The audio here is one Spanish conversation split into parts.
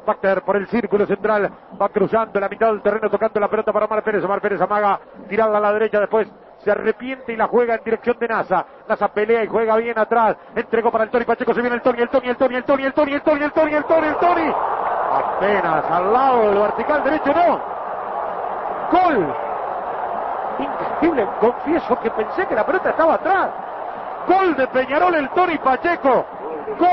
Bacter por el círculo central, va cruzando la mitad del terreno, tocando la pelota para Omar Pérez. Omar Pérez amaga, tirarla a la derecha, después se arrepiente y la juega en dirección de Nasa. Nasa pelea y juega bien atrás, entregó para el Tony Pacheco, se viene el Tony. Apenas al lado del vertical derecho, no. Gol. Increíble, confieso que pensé que la pelota estaba atrás. Gol de Peñarol, el Tony Pacheco. Gol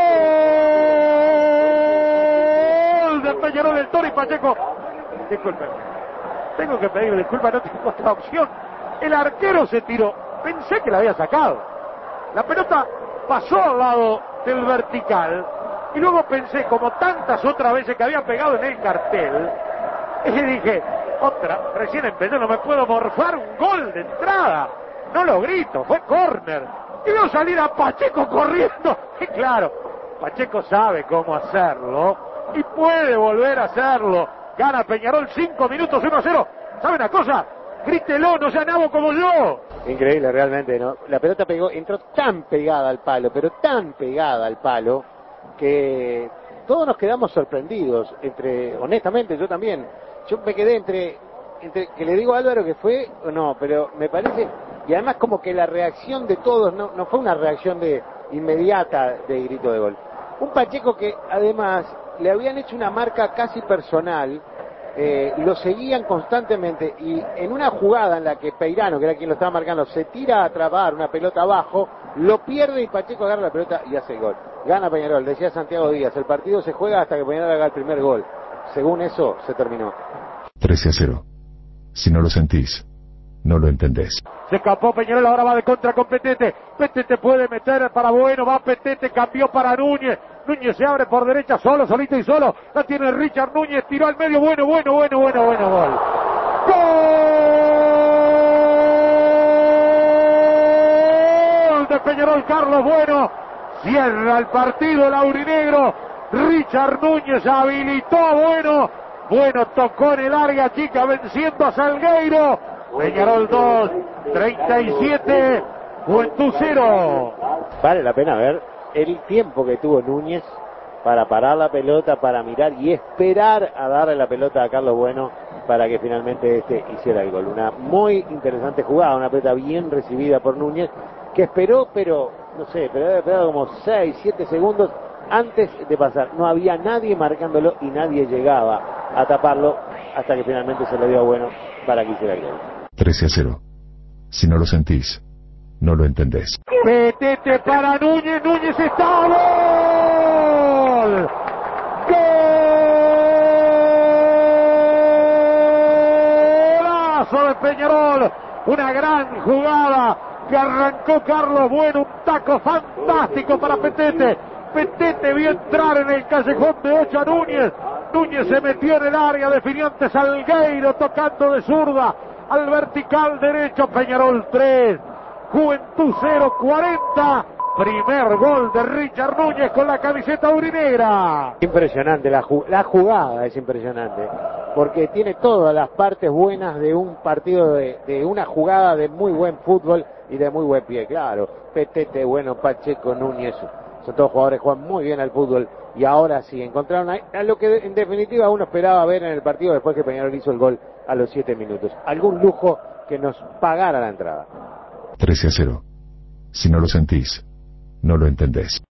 de Peñarol, el Tony Pacheco. Disculpen, tengo que pedir disculpas, no tengo otra opción. El arquero se tiró, pensé que la había sacado. La pelota pasó al lado del vertical y luego pensé, como tantas otras veces que había pegado en el cartel, y dije, recién empecé, no me puedo morfar, un gol de entrada. No lo grito, fue córner. Y veo salir a Pacheco corriendo. Y claro, Pacheco sabe cómo hacerlo y puede volver a hacerlo. Gana Peñarol 5 minutos 1-0. ¿Sabe una cosa? Grítelo, no sea nabo como yo. Increíble realmente, ¿no? La pelota entró tan pegada al palo, pero tan pegada al palo, que todos nos quedamos sorprendidos. Honestamente, yo también. Yo me quedé entre que le digo a Álvaro que fue o no, pero me parece, y además como que la reacción de todos no fue una reacción inmediata de grito de gol. Un Pacheco que además le habían hecho una marca casi personal, lo seguían constantemente, y en una jugada en la que Peirano, que era quien lo estaba marcando, se tira a atrapar una pelota abajo, lo pierde y Pacheco agarra la pelota y hace el gol. Gana Peñarol, decía Santiago Díaz, el partido se juega hasta que Peñarol haga el primer gol. Según eso, se terminó. 13-0. Si no lo sentís, no lo entendés. Se escapó Peñarol, ahora va de contra con Petete. Petete puede meter para Bueno, va Petete, cambió para Núñez. Núñez se abre por derecha, solito y solo. La tiene Richard Núñez, tiró al medio, bueno, gol. Gol de Peñarol, Carlos Bueno. Cierra el partido el aurinegro. Richard Núñez habilitó a Bueno. Bueno tocó en el área chica, venciendo a Salgueiro. Peñarol 2, 37, Juventud 0. Vale la pena ver el tiempo que tuvo Núñez para parar la pelota, para mirar y esperar a darle la pelota a Carlos Bueno para que finalmente hiciera el gol. Una muy interesante jugada, una pelota bien recibida por Núñez, que esperó, pero había esperado como 6, 7 segundos antes de pasar. No había nadie marcándolo y nadie llegaba a taparlo hasta que finalmente se lo dio a Bueno para que hiciera el gol. 13-0. Si no lo sentís, no lo entendés. Petete para Núñez, Núñez está. ¡Gol! ¡Golazo de Peñarol! Una gran jugada que arrancó Carlos Bueno, un taco fantástico para Petete. Petete vio entrar en el callejón de 8 a Núñez. Núñez se metió en el área, definió ante Salgueiro, tocando de zurda al vertical derecho. Peñarol 3, Juventud 0, 40. Primer gol de Richard Núñez con la camiseta aurinegra. Impresionante, la jugada es impresionante, porque tiene todas las partes buenas de un partido, de una jugada de muy buen fútbol y de muy buen pie. Claro, Petete, Bueno, Pacheco, Núñez, son todos jugadores que juegan muy bien al fútbol, y ahora sí encontraron a lo que en definitiva uno esperaba ver en el partido después que Peñarol hizo el gol a los 7 minutos. Algún lujo que nos pagara la entrada. 13-0. Si no lo sentís, no lo entendés.